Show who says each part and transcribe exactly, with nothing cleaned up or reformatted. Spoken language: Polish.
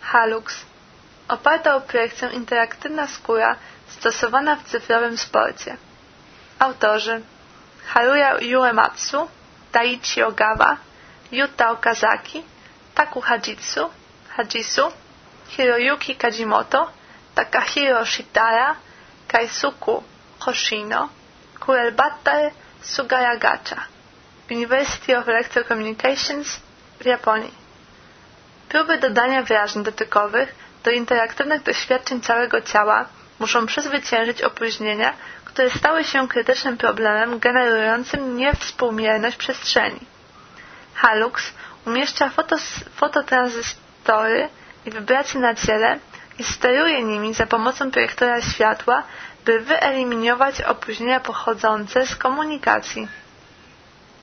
Speaker 1: Halux. Oparta o projekcję interaktywna skóra stosowana w cyfrowym sporcie. Autorzy: Haruya Uematsu, Daichi Ogawa, Yuta Okazaki, Taku Hajitsu, Hajisu, Hiroyuki Kajimoto, Takahiro Shitara, Kaisuku Hoshino, Kurelbate Sugayagacha, University of Electrocommunications w Japonii. Próby dodania wrażeń dotykowych do interaktywnych doświadczeń całego ciała muszą przezwyciężyć opóźnienia, które stały się krytycznym problemem generującym niewspółmierność przestrzeni. Halux umieszcza fotos, fototranzystory i wibracje na ciele i steruje nimi za pomocą projektora światła, by wyeliminować opóźnienia pochodzące z komunikacji.